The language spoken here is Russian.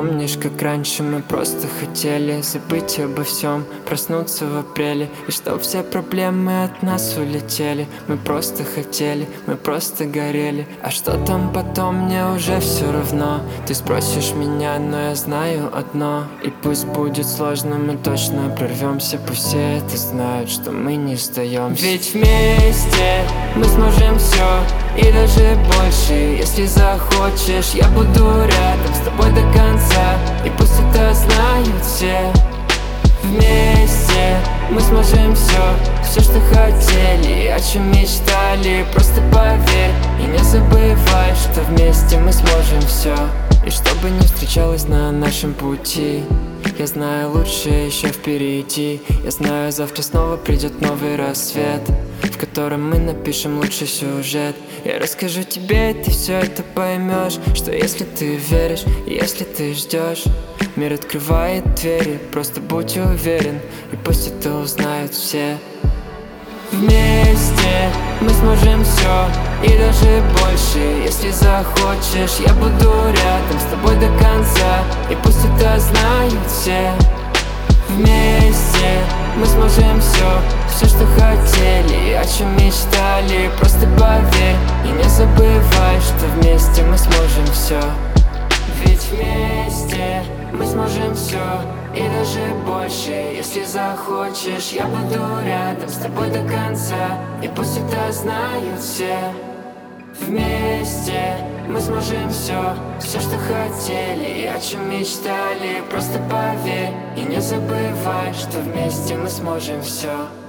Помнишь, как раньше мы просто хотели забыть обо всем, проснуться в апреле, и чтоб все проблемы от нас улетели. Мы просто хотели, мы просто горели. А что там потом, мне уже все равно. Ты спросишь меня, но я знаю одно. И пусть будет сложно, мы точно прорвемся. Пусть все это знают, что мы не сдаемся. Ведь вместе мы сможем все, и даже больше. Если захочешь, я буду рядом с тобой до конца, и пусть это знают все. Вместе мы сможем все, что хотели, о чем мечтали. Просто поверь и не забывай, что вместе мы сможем все. И что бы ни встречалось на нашем пути, я знаю, лучшее еще впереди. Я знаю, завтра снова придет новый рассвет, в котором мы напишем лучший сюжет. Я расскажу тебе, и ты все это поймешь, что если ты веришь, и если ты ждешь, мир открывает двери, просто будь уверен, и пусть это узнают все. Вместе мы сможем все, и даже больше. Если захочешь, я буду рядом с тобой до конца, и пусть это знают все. Вместе мы сможем все, что хотели, о чем мечтали. Просто поверь и не забывай, что вместе мы сможем все. Ведь вместе мы сможем все, и даже больше. Если захочешь, я буду рядом с тобой до конца, и пусть это знают все. Вместе мы сможем все, что хотели, и о чем мечтали. Просто поверь и не забывай, что вместе мы сможем все.